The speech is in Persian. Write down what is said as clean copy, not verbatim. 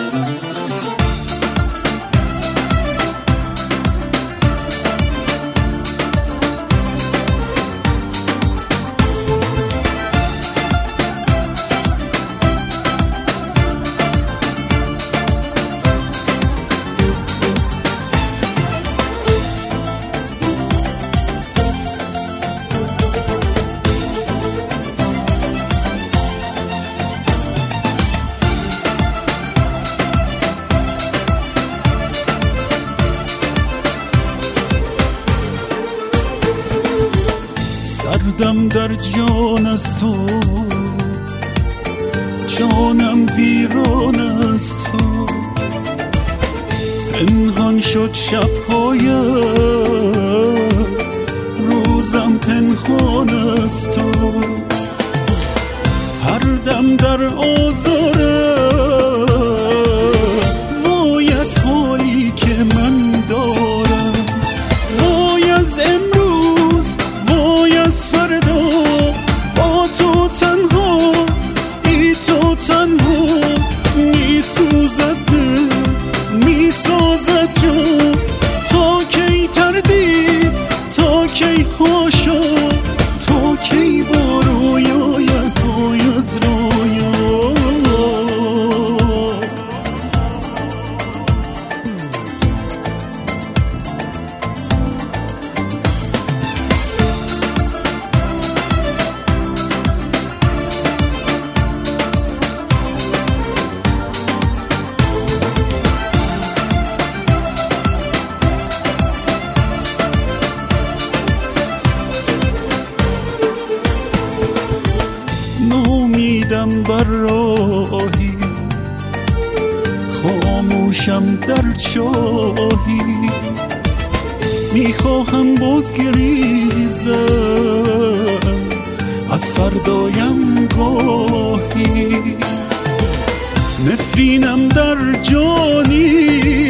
دم در جان از تو، جانم ویران از تو. پنهان شد شب‌هایم، روزم پنهان از تو. هر دم در آزارم، وای از حالی که من دارم. وای از امروز، وای از فردا، با تو تنها، بی تو تنها. می سوزد دل، می سازد جان. تا کی تردید، تا کی حاشا، تا کی با رویاید های از رویا. نامیدم بر راهی، خاموشم در چاهی. میخواهم بگریزم از فردایم گاهی. نفرینم در جانی،